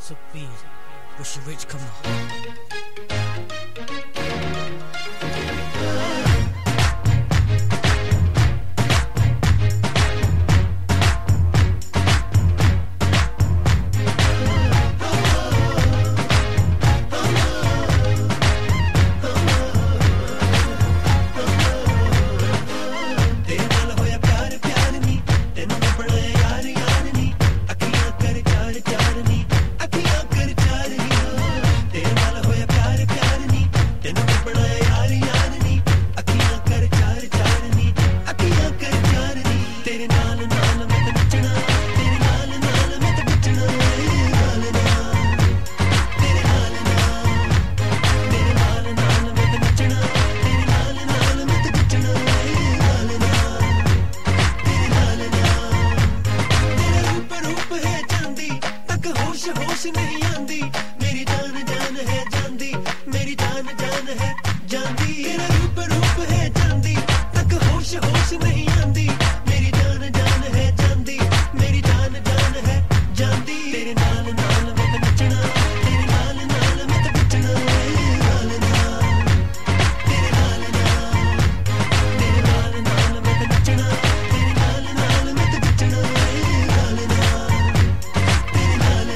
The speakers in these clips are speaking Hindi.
Sukhbir, Bush Rich, come on. होश नहीं आंदी मेरी जान जान है जांदी मेरी जान जान है जांदी तेरा रूप रूप है जांदी तक होश होश नहीं आंदी मेरी जान जान है जांदी मेरी जान जान है जांदी तेरे नाल नाल मैं तो नचना तेरे नाल नाल मैं तो नचना नाल नाल तेरे नाल नाल तेरे नाल नाल मैं तो नचना तेरे नाल नाल मैं तो नचना नाल नाल तेरे नाल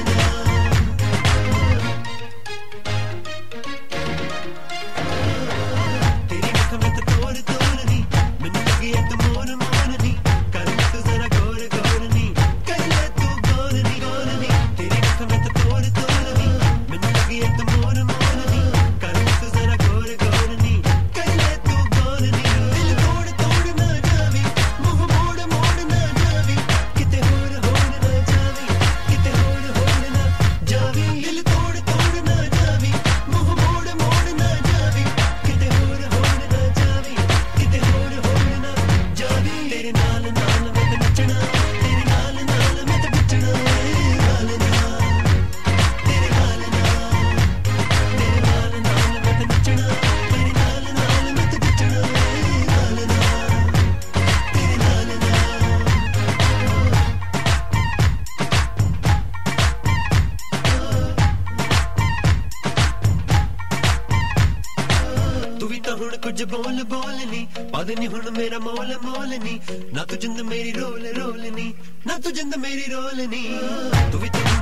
तेरी आँख में तो तोड़ तोड़ नी मैनू लगी है तो मोर मोर नी कर ले तू जरा गौर गौर नी कर ले तू गौर नी तेरी आँख में तो तोड़ तोड़ नी मैनू लगी है तो मोर मोर नी कर ले तू जरा गौर गौर नी कर ले तू गौर नी दिल तोड़ तोड़ ना जावी मुंह मोड़ मोड़ ना जावी किते होर ना जावी किते होर ना जावी दिल तोड़ तोड़ ना जावी मुंह मोड़ मोड़ ना जावी किते होर ना जावी किते होर ना जावी तेरे नाल नाल मैं तो नचना तेरे नाल नाल मैं तो नचना नाल नाल तेरे नाल नाल तेरे नाल नाल मैं तो नचना तेरे नाल नाल मैं तो नचना नाल नाल तेरे नाल तू भी तो हुण कुछ बोल बोल नी पद नी हुण मेरा मोल मोल नी ना तू जिंद मेरी रोल रोल नी ना तू जिंद मेरी रोल नी तू भी तो